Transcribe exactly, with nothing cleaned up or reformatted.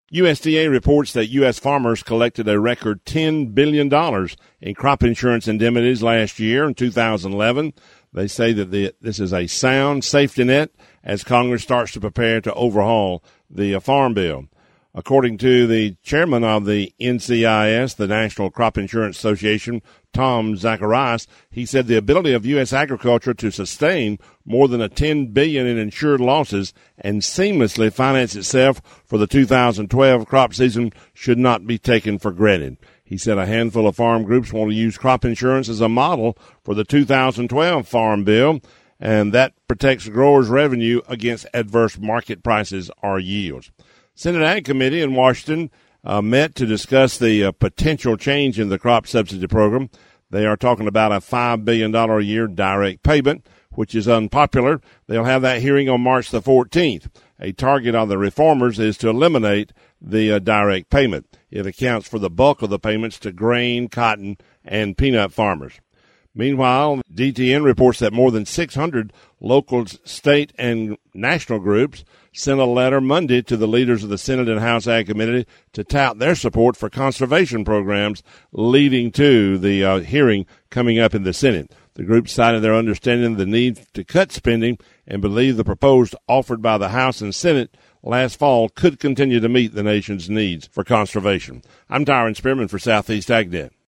U S D A reports that U S farmers collected a record ten billion dollars in crop insurance indemnities last year in two thousand eleven. They say that the, this is a sound safety net as Congress starts to prepare to overhaul the uh, Farm Bill. According to the chairman of the N C I S, the National Crop Insurance Association, Tom Zacharias, he said the ability of U S agriculture to sustain more than a ten billion dollars in insured losses and seamlessly finance itself for the two thousand twelve crop season should not be taken for granted. He said a handful of farm groups want to use crop insurance as a model for the two thousand twelve Farm Bill, and that protects growers' revenue against adverse market prices or yields. Senate Ag Committee in Washington uh, met to discuss the uh, potential change in the crop subsidy program. They are talking about a five billion dollars a year direct payment, which is unpopular. They'll have that hearing on March the fourteenth. A target of the reformers is to eliminate the uh, direct payment. It accounts for the bulk of the payments to grain, cotton, and peanut farmers. Meanwhile, D T N reports that more than six hundred local, state, and national groups sent a letter Monday to the leaders of the Senate and House Ag Committee to tout their support for conservation programs leading to the uh, hearing coming up in the Senate. The group cited their understanding of the need to cut spending and believe the proposed offered by the House and Senate last fall could continue to meet the nation's needs for conservation. I'm Tyron Spearman for Southeast AgNet.